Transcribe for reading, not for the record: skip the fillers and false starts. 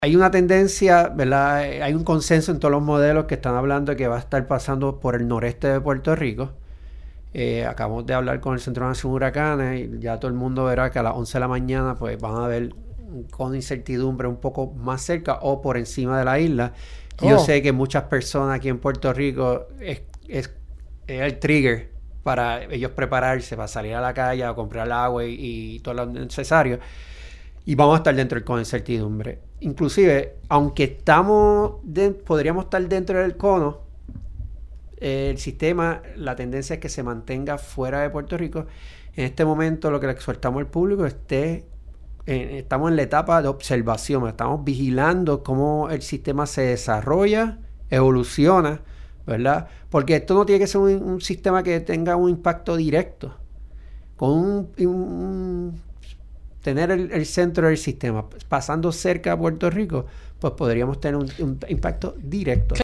Hay una tendencia, ¿verdad? Hay un consenso en todos los modelos que están hablando de que va a estar pasando por el noreste de Puerto Rico. Acabamos de hablar con el Centro Nacional de Huracanes y ya todo el mundo verá que a las 11 de la mañana pues van a ver con incertidumbre un poco más cerca o por encima de la isla. Yo sé que muchas personas aquí en Puerto Rico es el trigger para ellos prepararse, para salir a la calle a comprar agua y todo lo necesario. Y vamos a estar dentro con incertidumbre. Inclusive, aunque podríamos estar dentro del cono, el sistema, la tendencia es que se mantenga fuera de Puerto Rico. En este momento lo que le exhortamos al público estamos en la etapa de observación, estamos vigilando cómo el sistema se desarrolla, evoluciona, ¿verdad? Porque esto no tiene que ser un sistema que tenga un impacto directo. Con tener el centro del sistema pasando cerca a Puerto Rico, pues podríamos tener un impacto directo.